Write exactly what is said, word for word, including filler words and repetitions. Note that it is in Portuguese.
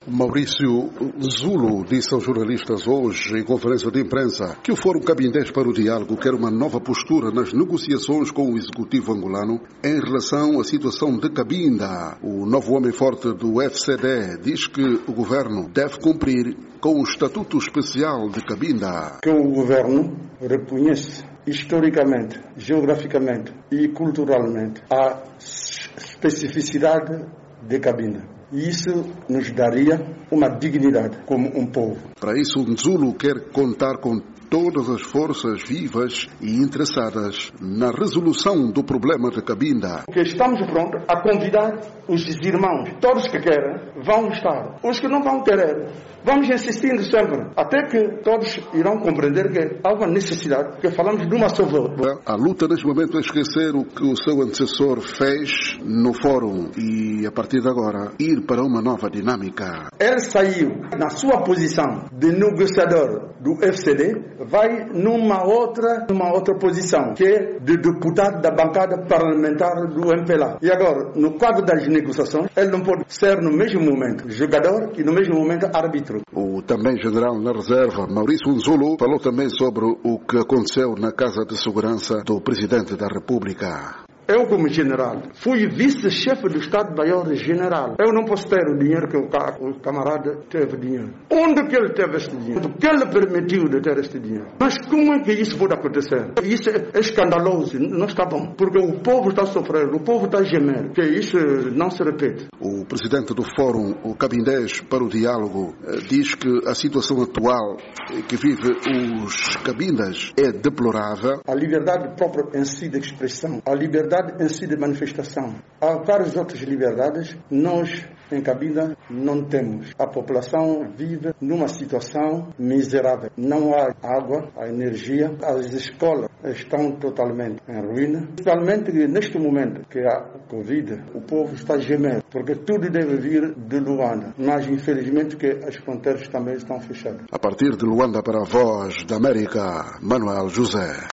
Maurício Zulo disse aos jornalistas hoje, em conferência de imprensa, que o Fórum Cabindés para o Diálogo quer uma nova postura nas negociações com o executivo angolano em relação à situação de Cabinda. O novo homem forte do F C D diz que o governo deve cumprir com o Estatuto Especial de Cabinda. Que o governo reconhece historicamente, geograficamente e culturalmente a especificidade de Cabinda. E isso nos daria uma dignidade como um povo. Para isso, o Zulo quer contar com todas as forças vivas e interessadas na resolução do problema de Cabinda. Porque estamos prontos a convidar os irmãos, todos que querem, vão estar. Os que não vão querer, vamos insistindo sempre, até que todos irão compreender que há uma necessidade, porque falamos de uma só voz. A luta neste momento é esquecer o que o seu antecessor fez no fórum e, a partir de agora, ir para uma nova dinâmica. Ele saiu na sua posição de negociador do F C D, vai numa outra, numa outra posição, que é de deputado da bancada parlamentar do M P L A. E agora, no quadro das negociações, ele não pode ser no mesmo momento jogador e no mesmo momento árbitro. O também general na reserva, Maurício Zulo, falou também sobre o que aconteceu na Casa de Segurança do Presidente da República. Eu, como general, fui vice-chefe do Estado-Maior-General. Eu não posso ter o dinheiro que o, ca o camarada teve dinheiro. Onde que ele teve este dinheiro? O que ele permitiu de ter este dinheiro? Mas como é que isso pode acontecer? Isso é escandaloso, não está bom. Porque o povo está sofrendo, o povo está gemendo. Que isso não se repete. O presidente do Fórum, o Cabindés para o Diálogo, diz que a situação atual que vive os cabindas é deplorável. A liberdade própria em si de expressão, a liberdade em si de manifestação. Há várias outras liberdades, nós em Cabinda não temos. A população vive numa situação miserável. Não há água, há energia, as escolas estão totalmente em ruína. Principalmente neste momento que há Covid, o povo está gemendo, porque tudo deve vir de Luanda. Mas infelizmente que as fronteiras também estão fechadas. A partir de Luanda para a Voz da América, Manuel José.